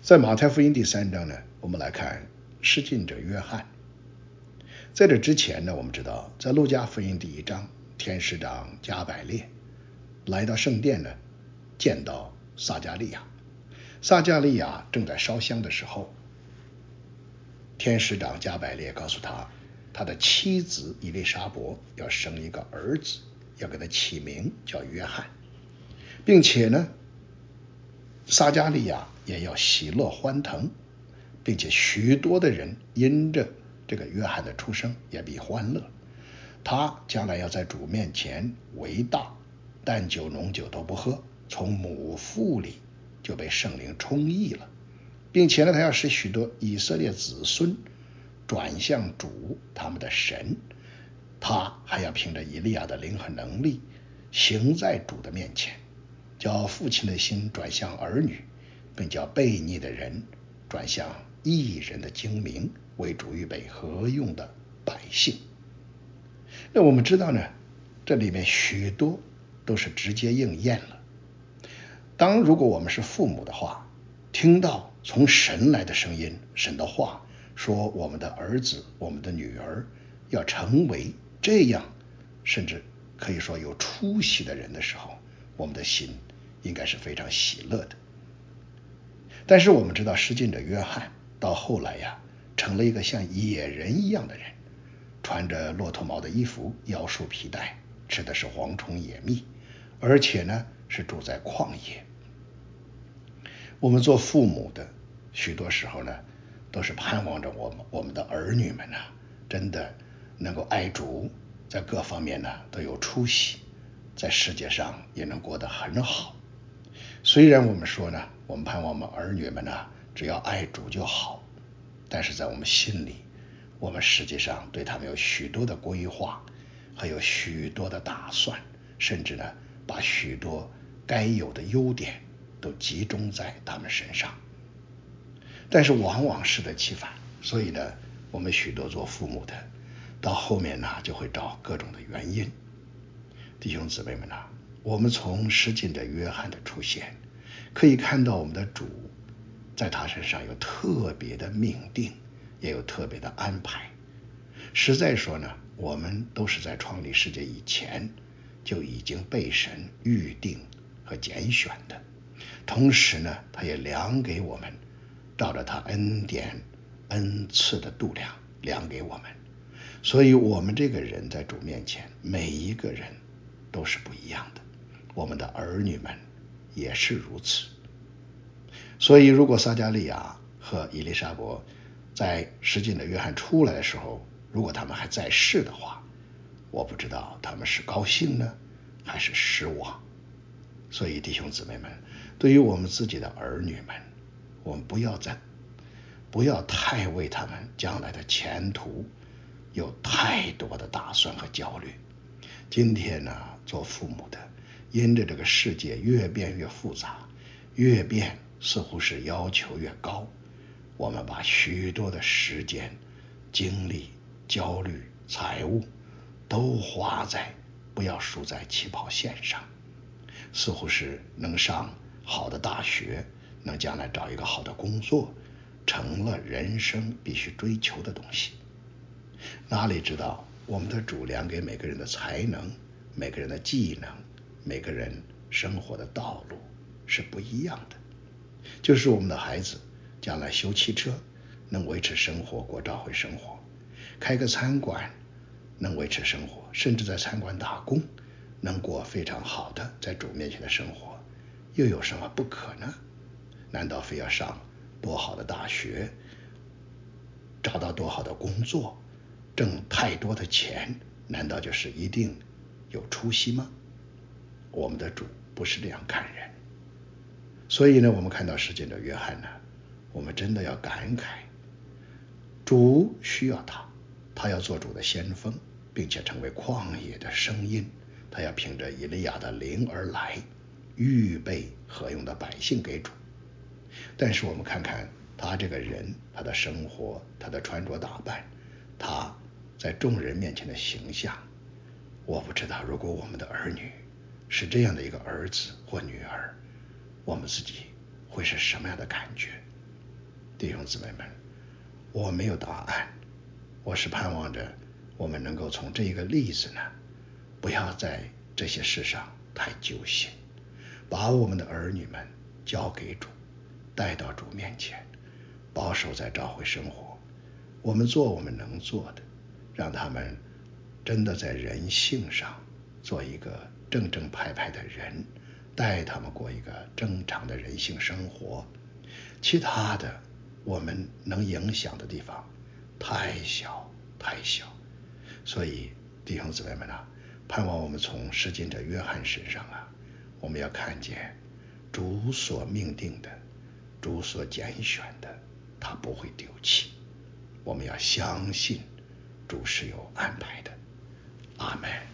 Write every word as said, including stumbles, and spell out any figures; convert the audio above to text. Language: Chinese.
在马太福音第三章呢，我们来看施浸者约翰。在这之前呢，我们知道在路加福音第一章，天使长加百列来到圣殿呢，见到撒迦利亚。撒迦利亚正在烧香的时候，天使长加百列告诉他，他的妻子以利沙伯要生一个儿子，要给他起名叫约翰，并且呢，撒迦利亚也要喜乐欢腾，并且许多的人因着这个约翰的出生也必欢乐。他将来要在主面前为大，淡酒浓酒都不喝，从母腹里就被圣灵充溢了，并且呢，他要使许多以色列子孙转向主他们的神。他还要凭着以利亚的灵和能力行在主的面前，叫父亲的心转向儿女，并叫悖逆的人转向义人的精明，为主预备合用的百姓。那我们知道呢，这里面许多都是直接应验了。当如果我们是父母的话，听到从神来的声音，神的话说我们的儿子我们的女儿要成为这样甚至可以说有出息的人的时候，我们的心应该是非常喜乐的。但是我们知道施浸者约翰到后来呀，成了一个像野人一样的人，穿着骆驼毛的衣服，腰束皮带，吃的是蝗虫野蜜，而且呢是住在旷野。我们做父母的许多时候呢，都是盼望着我们我们的儿女们呢，真的能够爱主，在各方面呢都有出息，在世界上也能过得很好。虽然我们说呢，我们盼望我们儿女们呢只要爱主就好，但是在我们心里，我们实际上对他们有许多的规划，还有许多的打算，甚至呢把许多该有的优点都集中在他们身上。但是往往适得其反，所以呢，我们许多做父母的到后面呢就会找各种的原因。弟兄姊妹们呢，我们从施浸者约翰的出现可以看到，我们的主在他身上有特别的命定，也有特别的安排。实在说呢，我们都是在创立世界以前就已经被神预定和拣选的，同时呢，他也量给我们，照着他恩典恩赐的度量量给我们。所以我们这个人在主面前，每一个人都是不一样的，我们的儿女们也是如此。所以如果撒迦利亚和以利沙伯在施浸者约翰出来的时候，如果他们还在世的话，我不知道他们是高兴呢还是失望。所以弟兄姊妹们，对于我们自己的儿女们，我们不要再不要太为他们将来的前途有太多的打算和焦虑。今天呢，做父母的因着这个世界越变越复杂，越变似乎是要求越高，我们把许多的时间精力焦虑财务都花在不要输在起跑线上，似乎是能上好的大学，能将来找一个好的工作，成了人生必须追求的东西。哪里知道我们的主量给每个人的才能，每个人的技能，每个人生活的道路是不一样的。就是我们的孩子将来修汽车能维持生活，过教会生活，开个餐馆能维持生活，甚至在餐馆打工能过非常好的在主面前的生活，又有什么不可呢？难道非要上多好的大学，找到多好的工作，挣太多的钱，难道就是一定有出息吗？我们的主不是这样看人。所以呢，我们看到施浸者约翰呢，我们真的要感慨，主需要他，他要做主的先锋，并且成为旷野的声音，他要凭着以利亚的灵而来，预备合用的百姓给主。但是我们看看他这个人，他的生活，他的穿着打扮，他在众人面前的形象，我不知道如果我们的儿女是这样的一个儿子或女儿，我们自己会是什么样的感觉。 弟兄姊妹们，我没有答案，我是盼望着我们能够从这一个例子呢，不要在这些事上太揪心，把我们的儿女们交给主，带到主面前，保守在教会生活。我们做我们能做的，让他们真的在人性上做一个正正派派的人，带他们过一个正常的人性生活。其他的我们能影响的地方太小太小，所以弟兄姊妹们啊，盼望我们从施浸者约翰身上啊，我们要看见主所命定的，主所拣选的，他不会丢弃。我们要相信主是有安排的。阿们。